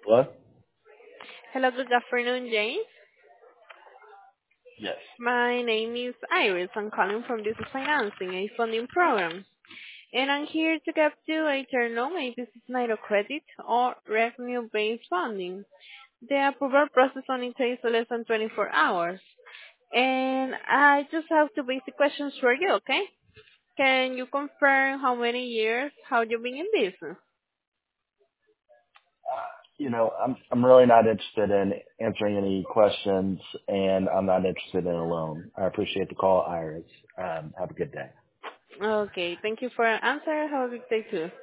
What? Hello, good afternoon, James. Yes. My name is Iris. I'm calling from this financing, a funding program. And I'm here to get you a turn on a business line of credit or revenue-based funding. The approval process only takes less than 24 hours. And I just have two basic questions for you, okay? Can you confirm how many years have you been in business? I'm really not interested in answering any questions, and I'm not interested in a loan. I appreciate the call, Iris. Have a good day. Okay, thank you for your answer. Have a good day too.